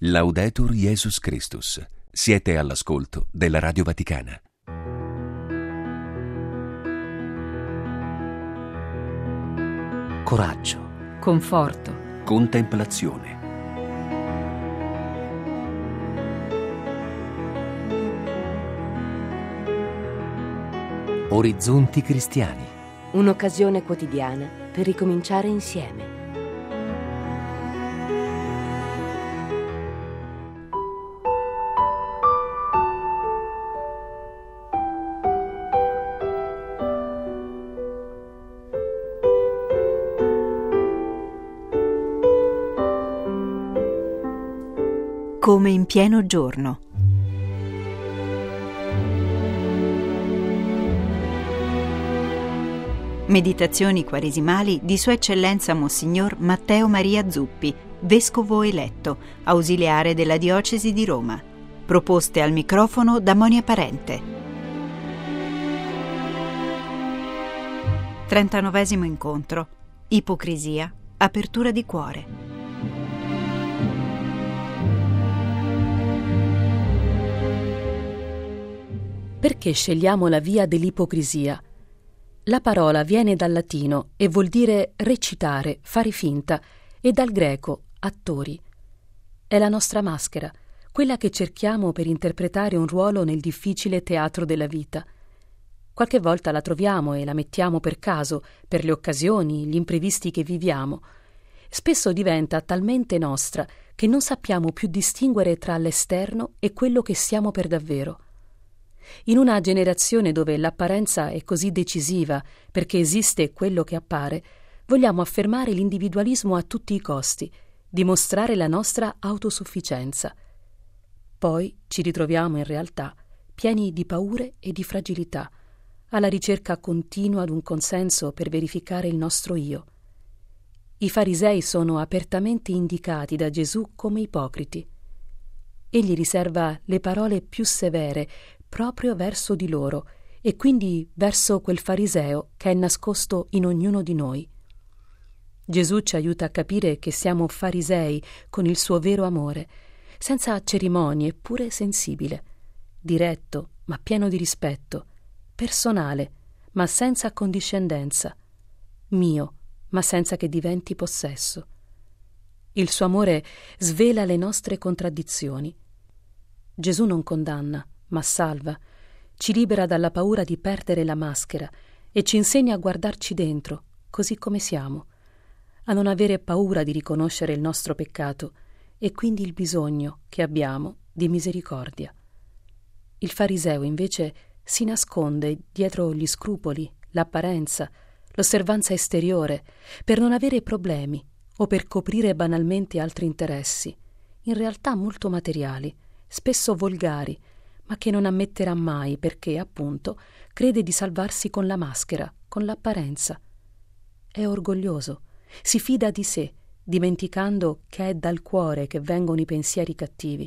Laudetur Jesus Christus. Siete all'ascolto della Radio Vaticana. Coraggio, conforto, Contemplazione. orizzonti cristiani. Un'occasione quotidiana per ricominciare insieme. Come in pieno giorno. Meditazioni quaresimali di Sua Eccellenza Monsignor Matteo Maria Zuppi, Vescovo eletto, ausiliare della Diocesi di Roma. Proposte al microfono da Monia Parente. 39° incontro. Ipocrisia, apertura di cuore. Perché scegliamo la via dell'ipocrisia? La parola viene dal latino e vuol dire recitare, fare finta, e dal greco attori. È la nostra maschera, quella che cerchiamo per interpretare un ruolo nel difficile teatro della vita. Qualche volta la troviamo e la mettiamo per caso, per le occasioni, gli imprevisti che viviamo. Spesso diventa talmente nostra che non sappiamo più distinguere tra l'esterno e quello che siamo per davvero. In una generazione dove l'apparenza è così decisiva perché esiste quello che appare, vogliamo affermare l'individualismo a tutti i costi, dimostrare la nostra autosufficienza. Poi ci ritroviamo in realtà pieni di paure e di fragilità, alla ricerca continua di un consenso per verificare il nostro io. I farisei sono apertamente indicati da Gesù come ipocriti. Egli riserva le parole più severe proprio verso di loro e quindi verso quel fariseo che è nascosto in ognuno di noi. Gesù ci aiuta a capire che siamo farisei con il suo vero amore, senza cerimonie eppure sensibile, diretto ma pieno di rispetto, personale ma senza accondiscendenza, mio ma senza che diventi possesso. Il suo amore svela le nostre contraddizioni. Gesù non condanna, ma salva, ci libera dalla paura di perdere la maschera e ci insegna a guardarci dentro, così come siamo, a non avere paura di riconoscere il nostro peccato e quindi il bisogno che abbiamo di misericordia. Il fariseo invece si nasconde dietro gli scrupoli, l'apparenza, l'osservanza esteriore, per non avere problemi o per coprire banalmente altri interessi, in realtà molto materiali, spesso volgari, ma che non ammetterà mai perché, appunto, crede di salvarsi con la maschera, con l'apparenza. È orgoglioso, si fida di sé, dimenticando che è dal cuore che vengono i pensieri cattivi.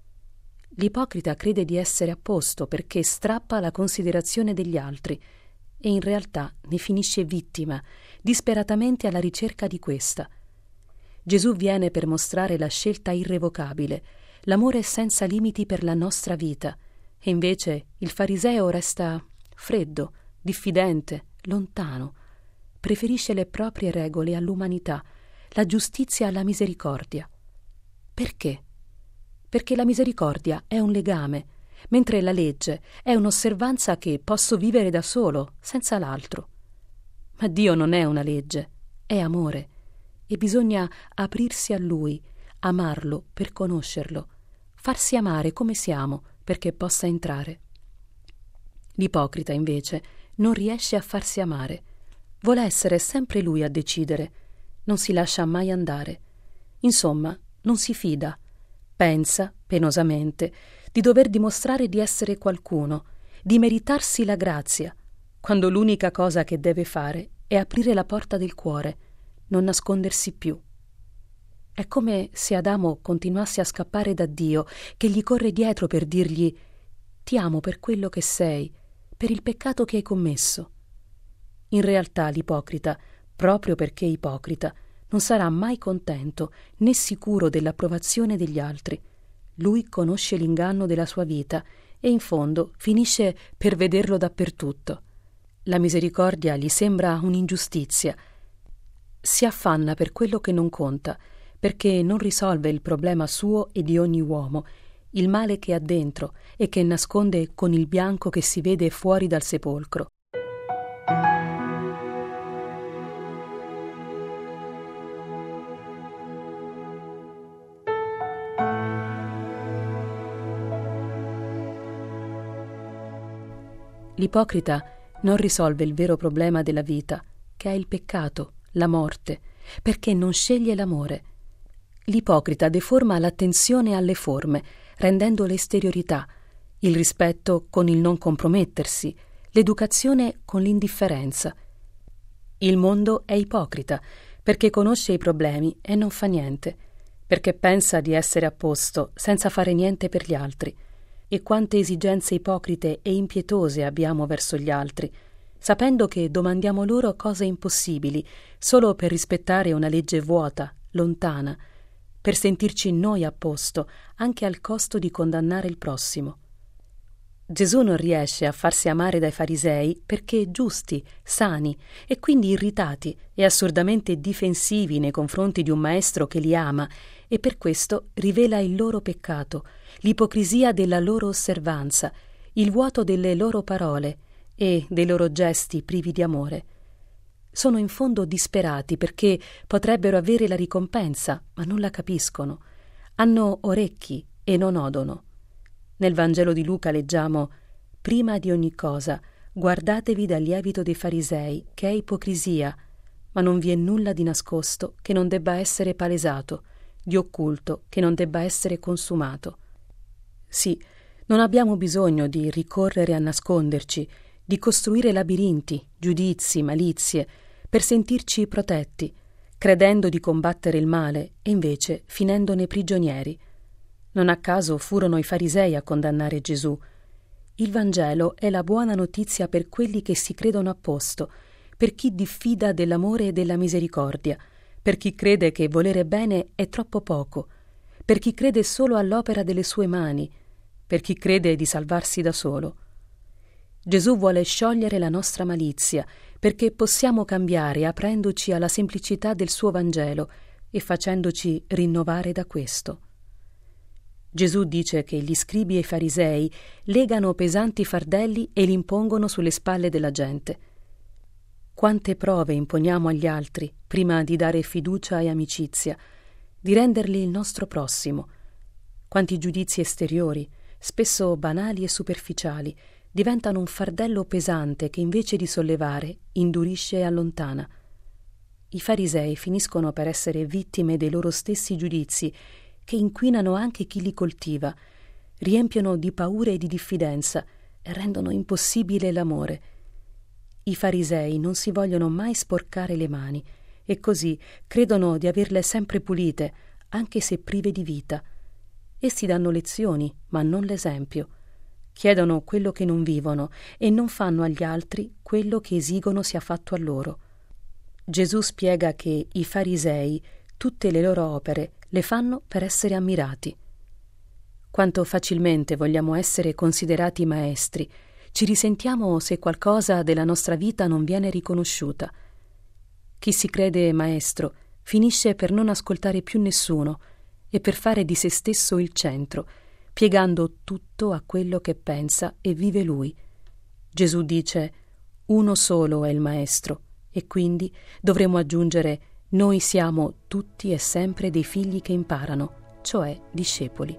L'ipocrita crede di essere a posto perché strappa la considerazione degli altri e in realtà ne finisce vittima, disperatamente alla ricerca di questa. Gesù viene per mostrare la scelta irrevocabile, l'amore senza limiti per la nostra vita, e invece il fariseo resta freddo, diffidente, lontano. Preferisce le proprie regole all'umanità, la giustizia alla misericordia. Perché? Perché la misericordia è un legame, mentre la legge è un'osservanza che posso vivere da solo, senza l'altro. Ma Dio non è una legge, è amore, e bisogna aprirsi a Lui, amarlo per conoscerlo, farsi amare come siamo perché possa entrare. L'ipocrita, invece, non riesce a farsi amare. Vuole essere sempre lui a decidere. Non si lascia mai andare. Insomma, non si fida. Pensa, penosamente, di dover dimostrare di essere qualcuno, di meritarsi la grazia, quando l'unica cosa che deve fare è aprire la porta del cuore, non nascondersi più. È come se Adamo continuasse a scappare da Dio, che gli corre dietro per dirgli: «Ti amo per quello che sei, per il peccato che hai commesso». In realtà l'ipocrita, proprio perché ipocrita, non sarà mai contento né sicuro dell'approvazione degli altri. Lui conosce l'inganno della sua vita e in fondo finisce per vederlo dappertutto. La misericordia gli sembra un'ingiustizia. Si affanna per quello che non conta, perché non risolve il problema suo e di ogni uomo, il male che ha dentro e che nasconde con il bianco che si vede fuori dal sepolcro. L'ipocrita non risolve il vero problema della vita, che è il peccato, la morte, perché non sceglie l'amore. L'ipocrita deforma l'attenzione alle forme, rendendo l'esteriorità, il rispetto con il non compromettersi, l'educazione con l'indifferenza. Il mondo è ipocrita, perché conosce i problemi e non fa niente, perché pensa di essere a posto senza fare niente per gli altri. E quante esigenze ipocrite e impietose abbiamo verso gli altri, sapendo che domandiamo loro cose impossibili solo per rispettare una legge vuota, lontana, per sentirci noi a posto, anche al costo di condannare il prossimo. Gesù non riesce a farsi amare dai farisei perché giusti, sani e quindi irritati e assurdamente difensivi nei confronti di un maestro che li ama, e per questo rivela il loro peccato, l'ipocrisia della loro osservanza, il vuoto delle loro parole e dei loro gesti privi di amore. Sono in fondo disperati perché potrebbero avere la ricompensa, ma non la capiscono. Hanno orecchi e non odono. Nel Vangelo di Luca leggiamo: «Prima di ogni cosa guardatevi dal lievito dei farisei, che è ipocrisia, ma non vi è nulla di nascosto che non debba essere palesato, di occulto che non debba essere consumato». Sì, non abbiamo bisogno di ricorrere a nasconderci, di costruire labirinti, giudizi, malizie, per sentirci protetti, credendo di combattere il male e invece finendone prigionieri. Non a caso furono i farisei a condannare Gesù. Il Vangelo è la buona notizia per quelli che si credono a posto, per chi diffida dell'amore e della misericordia, per chi crede che volere bene è troppo poco, per chi crede solo all'opera delle sue mani, per chi crede di salvarsi da solo. Gesù vuole sciogliere la nostra malizia, perché possiamo cambiare aprendoci alla semplicità del suo Vangelo e facendoci rinnovare da questo. Gesù dice che gli scribi e i farisei legano pesanti fardelli e li impongono sulle spalle della gente. Quante prove imponiamo agli altri prima di dare fiducia e amicizia, di renderli il nostro prossimo. Quanti giudizi esteriori, spesso banali e superficiali, diventano un fardello pesante che invece di sollevare indurisce e allontana. I farisei finiscono per essere vittime dei loro stessi giudizi, che inquinano anche chi li coltiva, riempiono di paure e di diffidenza e rendono impossibile l'amore. I farisei non si vogliono mai sporcare le mani e così credono di averle sempre pulite, anche se prive di vita. Essi danno lezioni, ma non l'esempio. Chiedono quello che non vivono e non fanno agli altri quello che esigono sia fatto a loro. Gesù spiega che i farisei tutte le loro opere le fanno per essere ammirati. Quanto facilmente vogliamo essere considerati maestri, ci risentiamo se qualcosa della nostra vita non viene riconosciuta. Chi si crede maestro finisce per non ascoltare più nessuno e per fare di se stesso il centro, piegando tutto a quello che pensa e vive lui. Gesù dice: uno solo è il maestro, e quindi dovremo aggiungere: noi siamo tutti e sempre dei figli che imparano, cioè discepoli.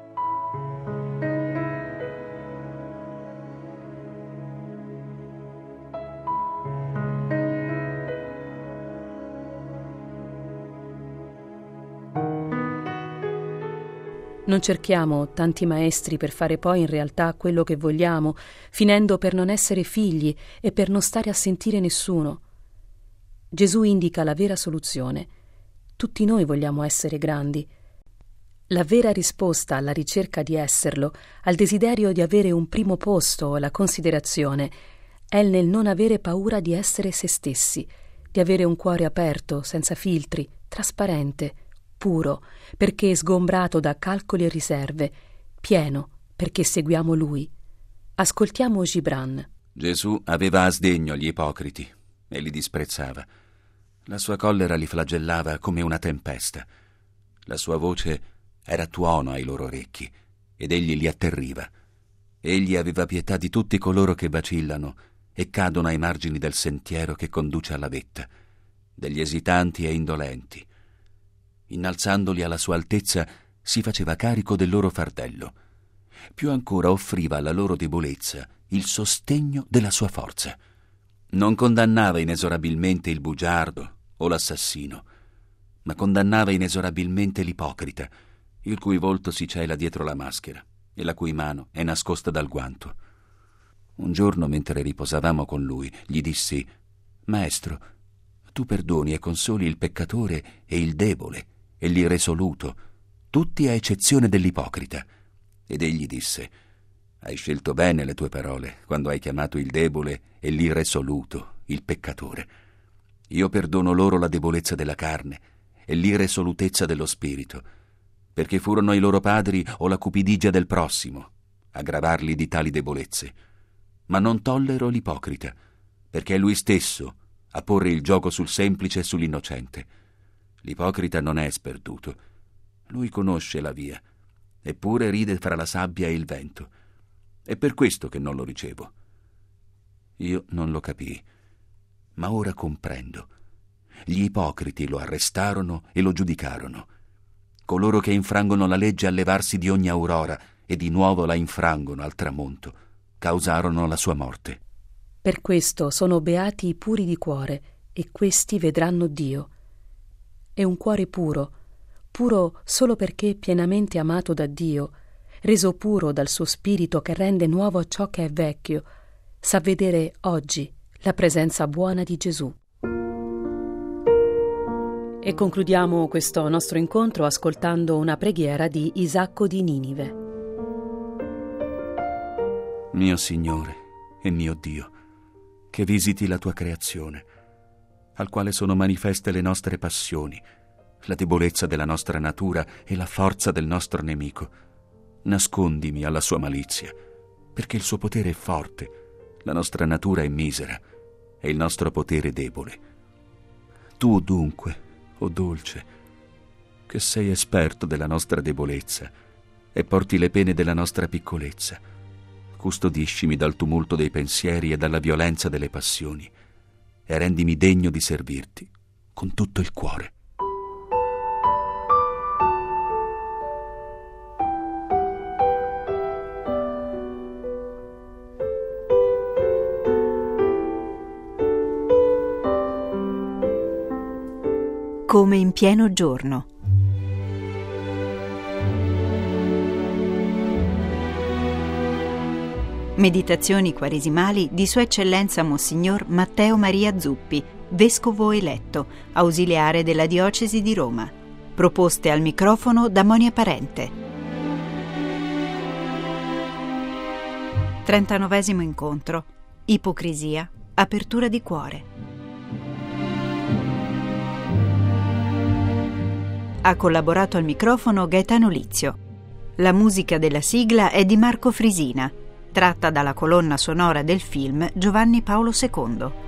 Non cerchiamo tanti maestri per fare poi in realtà quello che vogliamo, finendo per non essere figli e per non stare a sentire nessuno. Gesù indica la vera soluzione. Tutti noi vogliamo essere grandi. La vera risposta alla ricerca di esserlo, al desiderio di avere un primo posto o la considerazione, è nel non avere paura di essere se stessi, di avere un cuore aperto, senza filtri, trasparente, puro, perché sgombrato da calcoli e riserve, pieno, perché seguiamo Lui. Ascoltiamo Gibran. Gesù aveva a sdegno gli ipocriti e li disprezzava. La sua collera li flagellava come una tempesta. La sua voce era tuono ai loro orecchi ed egli li atterriva. Egli aveva pietà di tutti coloro che vacillano e cadono ai margini del sentiero che conduce alla vetta, degli esitanti e indolenti. Innalzandoli alla sua altezza, si faceva carico del loro fardello. Più ancora offriva alla loro debolezza il sostegno della sua forza. Non condannava inesorabilmente il bugiardo o l'assassino, ma condannava inesorabilmente l'ipocrita, il cui volto si cela dietro la maschera e la cui mano è nascosta dal guanto. Un giorno, mentre riposavamo con lui, gli dissi: «Maestro, tu perdoni e consoli il peccatore e il debole e l'irresoluto, tutti a eccezione dell'ipocrita». Ed egli disse: «Hai scelto bene le tue parole quando hai chiamato il debole e l'irresoluto il peccatore. Io perdono loro la debolezza della carne e l'irresolutezza dello spirito, perché furono i loro padri o la cupidigia del prossimo a gravarli di tali debolezze. Ma non tollero l'ipocrita, perché è lui stesso a porre il gioco sul semplice e sull'innocente. L'ipocrita non è sperduto, lui conosce la via, eppure ride fra la sabbia e il vento. È per questo che non lo ricevo». Io non lo capii, ma ora comprendo. Gli ipocriti lo arrestarono e lo giudicarono. Coloro che infrangono la legge al levarsi di ogni aurora e di nuovo la infrangono al tramonto, causarono la sua morte. Per questo sono beati i puri di cuore, e questi vedranno Dio. È un cuore puro, puro solo perché è pienamente amato da Dio, reso puro dal suo spirito che rende nuovo ciò che è vecchio, sa vedere oggi la presenza buona di Gesù. E concludiamo questo nostro incontro ascoltando una preghiera di Isacco di Ninive. Mio Signore e mio Dio, che visiti la tua creazione, al quale sono manifeste le nostre passioni, la debolezza della nostra natura e la forza del nostro nemico. Nascondimi alla sua malizia, perché il suo potere è forte, la nostra natura è misera e il nostro potere debole. Tu dunque, o dolce, che sei esperto della nostra debolezza e porti le pene della nostra piccolezza, custodiscimi dal tumulto dei pensieri e dalla violenza delle passioni e rendimi degno di servirti con tutto il cuore. Come in pieno giorno. Meditazioni quaresimali di Sua Eccellenza Monsignor Matteo Maria Zuppi, Vescovo eletto, ausiliare della Diocesi di Roma. Proposte al microfono da Monia Parente. 39° incontro. Ipocrisia, apertura di cuore. Ha collaborato al microfono Gaetano Lizio. La musica della sigla è di Marco Frisina, tratta dalla colonna sonora del film Giovanni Paolo II.